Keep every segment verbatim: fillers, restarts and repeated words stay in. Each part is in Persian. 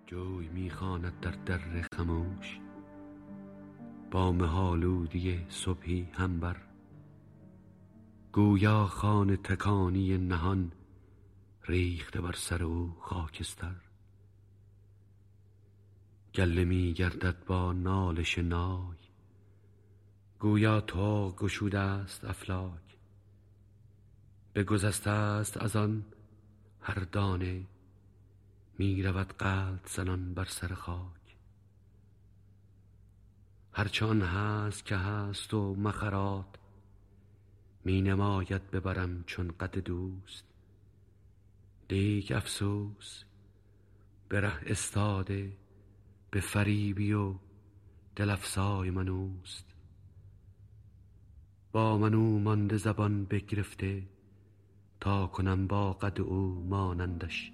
جوی میخواند در در خموش، با مه‌آلودی صبحی همبر. گویا خانه تکانی نهان، ریخته بر سر او خاکستر. گله می گردد با نالش نای، گویا طوق گشوده است افلاک. بگذشته است از آن هر دانه، می رود قلب زنان بر سر خاک. هرچه آن هست که هست و مخرات، می نماید ببرم چون قد دوست. لیک افسوس به ره استاده، به فریبی و دل افزای من اوست. با من او مانده زبان بگرفته، تا کنم با قد او مانندش.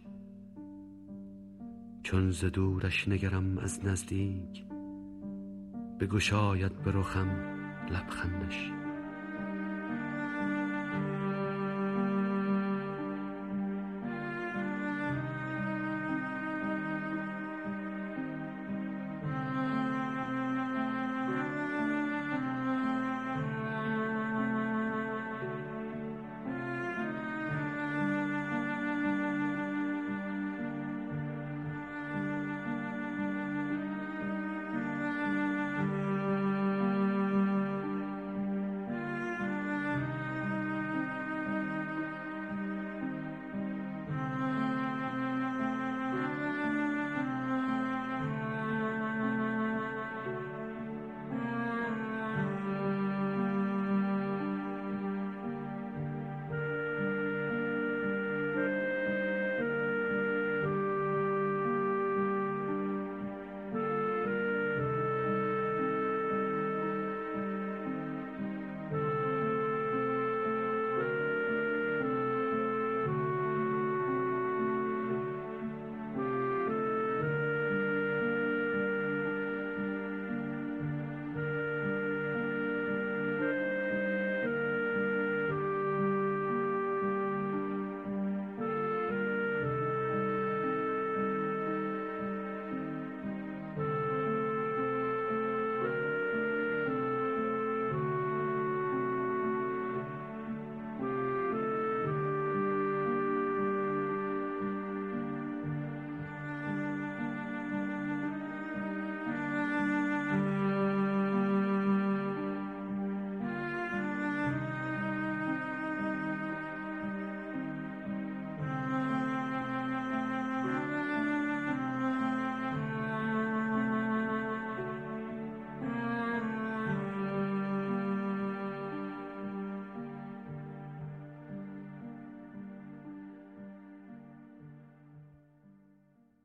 چون ز دورش نگرم از نزدیک، بگشاید به رخم لبخندش.